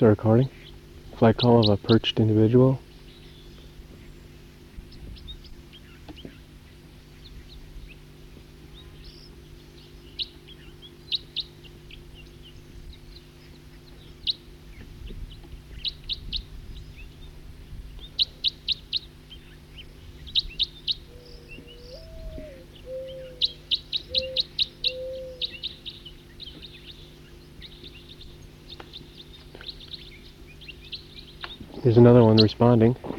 Start recording. Flight call of a perched individual. There's another one responding.